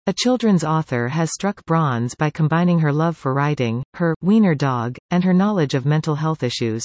A children's author has struck bronze by combining her love for writing, her wiener dog, and her knowledge of mental health issues.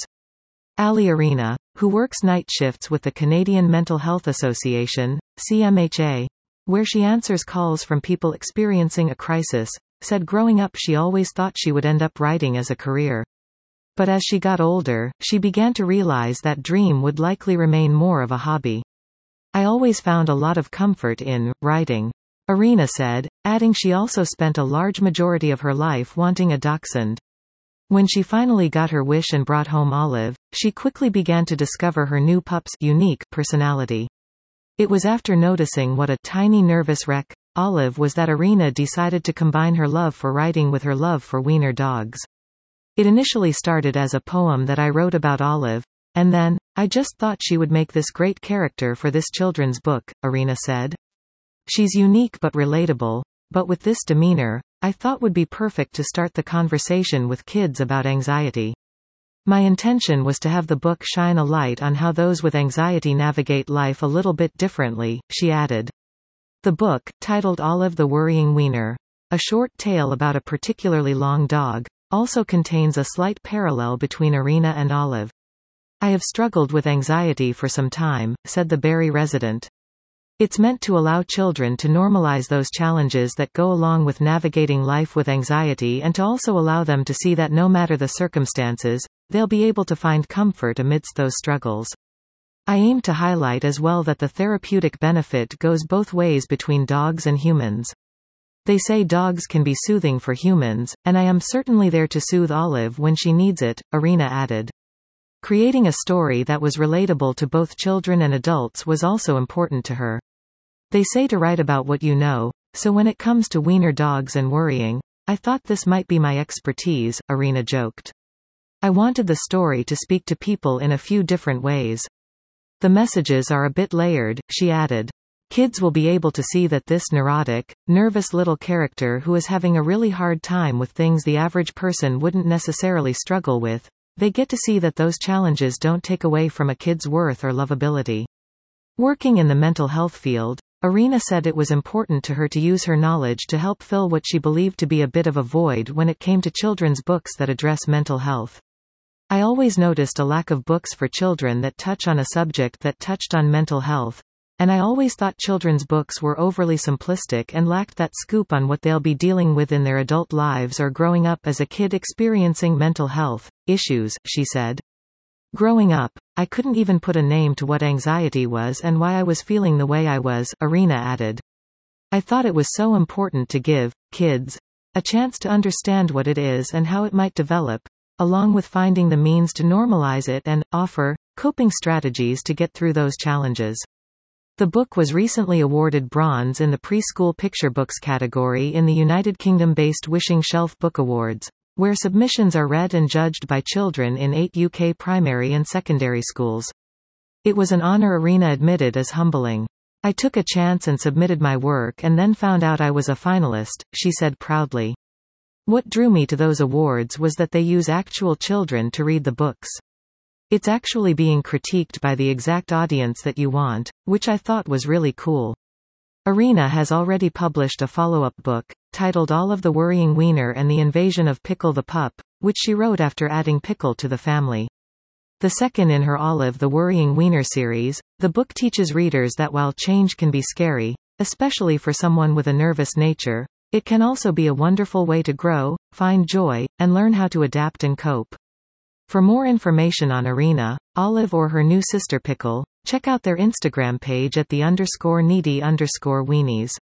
Ali Arena, who works night shifts with the Canadian Mental Health Association, CMHA, where she answers calls from people experiencing a crisis, said growing up she always thought she would end up writing as a career. But as she got older, she began to realize that dream would likely remain more of a hobby. I always found a lot of comfort in writing, Arena said, adding she also spent a large majority of her life wanting a dachshund. When she finally got her wish and brought home Olive, she quickly began to discover her new pup's unique personality. It was after noticing what a tiny nervous wreck Olive was that Arena decided to combine her love for writing with her love for wiener dogs. It initially started as a poem that I wrote about Olive, and then, I just thought she would make this great character for this children's book, Arena said. She's unique but relatable, but with this demeanor, I thought would be perfect to start the conversation with kids about anxiety. My intention was to have the book shine a light on how those with anxiety navigate life a little bit differently, she added. The book, titled Olive the Worrying Wiener, a short tale about a particularly long dog, also contains a slight parallel between Arena and Olive. I have struggled with anxiety for some time, said the Barrie resident. It's meant to allow children to normalize those challenges that go along with navigating life with anxiety and to also allow them to see that no matter the circumstances, they'll be able to find comfort amidst those struggles. I aim to highlight as well that the therapeutic benefit goes both ways between dogs and humans. They say dogs can be soothing for humans, and I am certainly there to soothe Olive when she needs it, Arena added. Creating a story that was relatable to both children and adults was also important to her. They say to write about what you know, so when it comes to wiener dogs and worrying, I thought this might be my expertise, Arena joked. I wanted the story to speak to people in a few different ways. The messages are a bit layered, she added. Kids will be able to see that this neurotic, nervous little character who is having a really hard time with things the average person wouldn't necessarily struggle with, they get to see that those challenges don't take away from a kid's worth or lovability. Working in the mental health field, Arena said it was important to her to use her knowledge to help fill what she believed to be a bit of a void when it came to children's books that address mental health. I always noticed a lack of books for children that touch on a subject that touched on mental health, and I always thought children's books were overly simplistic and lacked that scoop on what they'll be dealing with in their adult lives or growing up as a kid experiencing mental health issues, she said. Growing up, I couldn't even put a name to what anxiety was and why I was feeling the way I was, Arena added. I thought it was so important to give kids a chance to understand what it is and how it might develop, along with finding the means to normalize it and offer coping strategies to get through those challenges. The book was recently awarded bronze in the preschool picture books category in the United Kingdom-based Wishing Shelf Book Awards, where submissions are read and judged by children in 8 UK primary and secondary schools. It was an honor, Arena admitted, as humbling. I took a chance and submitted my work and then found out I was a finalist, she said proudly. What drew me to those awards was that they use actual children to read the books. It's actually being critiqued by the exact audience that you want, which I thought was really cool. Arena has already published a follow-up book, titled Olive the Worrying Wiener and the Invasion of Pickle the Pup, which she wrote after adding Pickle to the family. The second in her Olive the Worrying Wiener series, the book teaches readers that while change can be scary, especially for someone with a nervous nature, it can also be a wonderful way to grow, find joy, and learn how to adapt and cope. For more information on Arena, Olive or her new sister Pickle, check out their Instagram page at _needy_weenies.